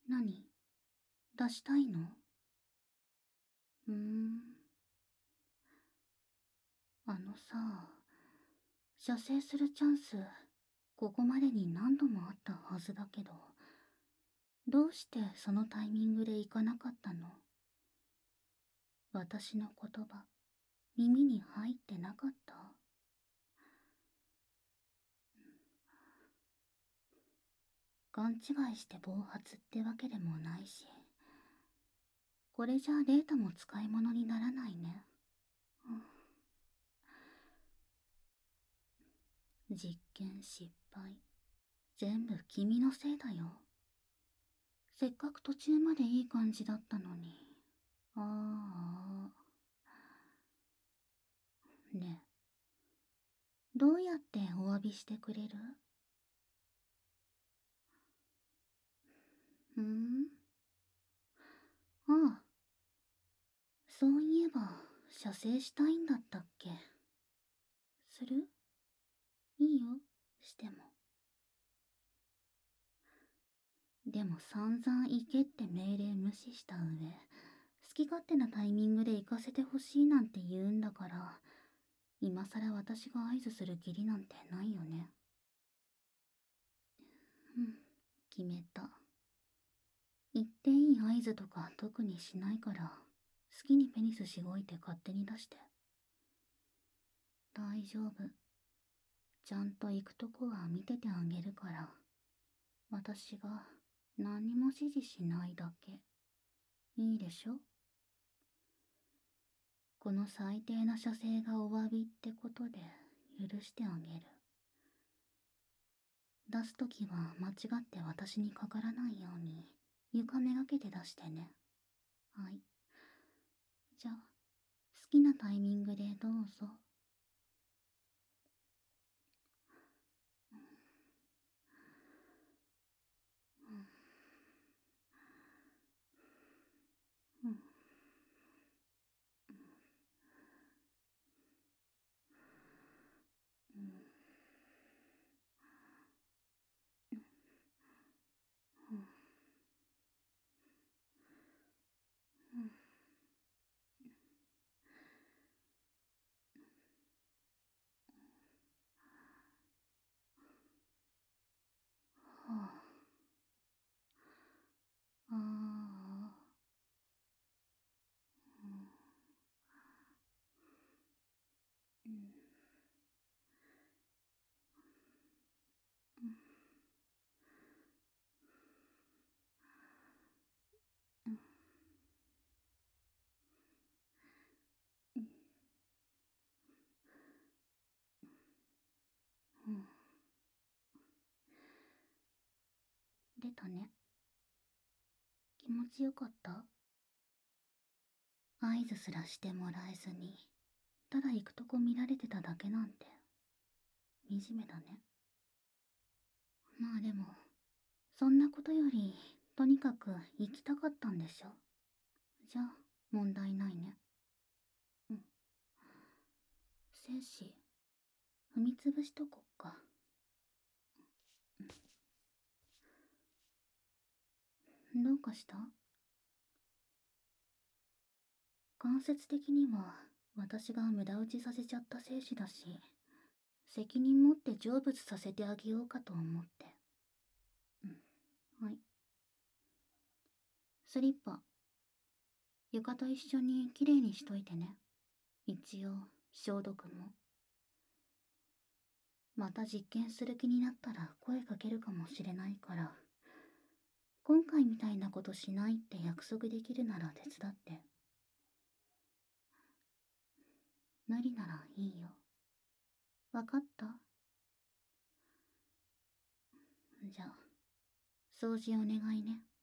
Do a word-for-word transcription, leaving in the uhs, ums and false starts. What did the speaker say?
何？出したいの？うーん。あのさ、射精するチャンス、ここまでに何度もあったはずだけど、どうしてそのタイミングで行かなかったの？私の言葉、耳に入ってなかった？勘違いして暴発ってわけでもないし、これじゃデータも使い物にならないね。実験失敗。全部君のせいだよ。せっかく途中までいい感じだったのに。ああ。ねえ、どうやってお詫びしてくれる？んんああ、そういえば、射精したいんだったっけ？する？いいよ、しても。でも散々行けって命令無視した上、好き勝手なタイミングで行かせてほしいなんて言うんだから、今さら私が合図する義理なんてないよね。うん、決めた。言っていい合図とか特にしないから、好きにペニスしごいて勝手に出して。大丈夫。ちゃんと行くとこは見ててあげるから。私が何も指示しないだけ。いいでしょ？この最低な射精がお詫びってことで許してあげる。出すときは間違って私にかからないように床めがけて出してね。はい。じゃあ、好きなタイミングでどうぞ。うん。うん。うん。うん。はあ。ああ。うん。うん。うん。うん。うん。うん。出たね。気持ちよかった？合図すらしてもらえずに、ただ行くとこ見られてただけなんて、惨めだね。まあでも、そんなことより、とにかく行きたかったんでしょ？じゃあ、問題ないね。うん。精子、踏みつぶしとこっか。どうかした？間接的には、私が無駄打ちさせちゃった精子だし、責任持って成仏させてあげようかと思って。うん。はい。スリッパ、床と一緒にきれいにしといてね。一応、消毒も。また実験する気になったら声かけるかもしれないから、今回みたいなことしないって約束できるなら手伝って。無理ならいいよ。わかった？じゃあ、掃除お願いね。